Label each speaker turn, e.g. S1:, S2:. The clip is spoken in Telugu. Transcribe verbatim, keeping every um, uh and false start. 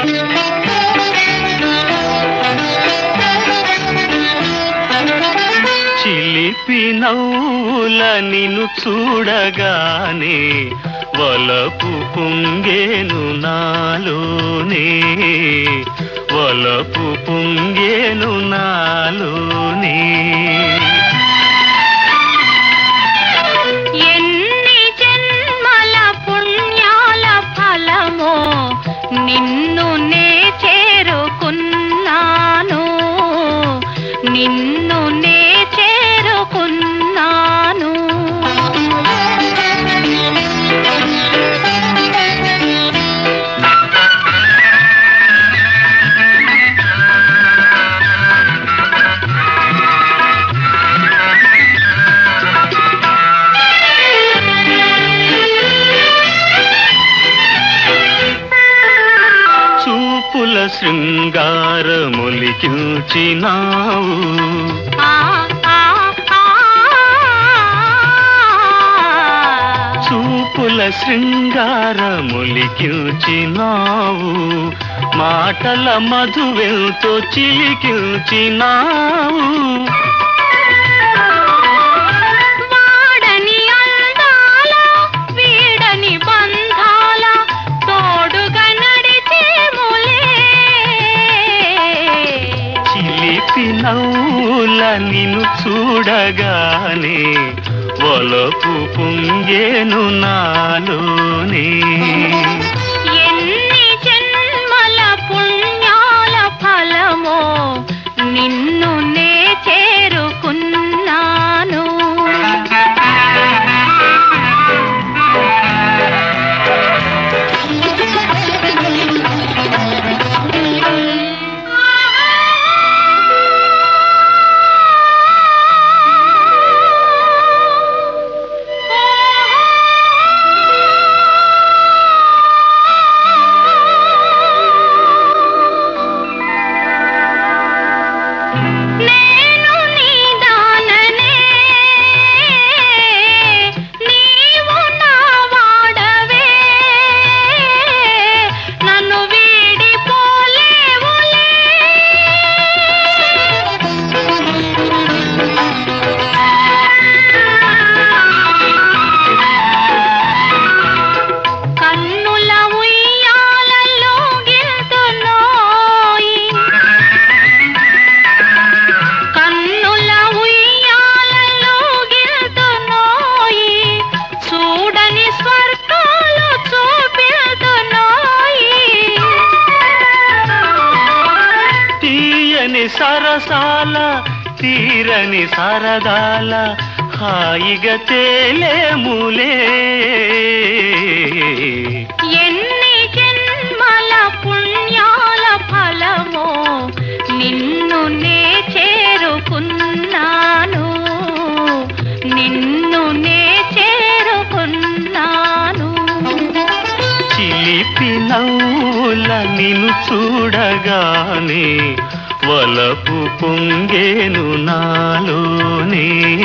S1: చిలిపి నవ్వుల నిన్ను చూడగానే వలపు పొంగేను నాలోనే, వలపు పొంగేను నాలోనే.
S2: ఎన్ని జన్మల పుణ్యాల ఫలమో నిన్ను నే చేరుకున్నాను, నిన్ను నే చేరుకున్నాను.
S1: చూపుల శృంగారములికించినావు, చూపుల శృంగారములికించినావు, మాటల మధువెంతో చిలికించినావు.
S2: వాడని అందాల వీడని బంధాల తోడుగా నడిచేములే.
S1: చిలిపి నవ్వుల నిన్ను చూడగానే వలపు పొంగేను నాలోనే.
S2: ఎన్ని జన్మల పుణ్యాల ఫలమో నిన్ను నే చేరుకున్నాను. నేను నీ దాననే, నీవు నా వాడవే, నన్ను వీడిపోలేవులే. కన్నుల ఉయ్యాలలో గిల్తున్నోయి, కన్నుల ఉయ్యాలలో గిల్తున్నోయి, చూడని స్వర్గాలు చూపిల్తున్నోయి.
S1: తీయని సరసాల తీరని సరదాల హాయిగా తేలేములే.
S2: ఎన్ని జన్మల పుణ్యాల ఫలమో నిన్ను నే చేరుకున్నాను, నిన్ను నే చేరుకున్నాను.
S1: చిలిపి నవ్వుల నిన్ను చూడగానే వలపు పొంగేను నాలోనే.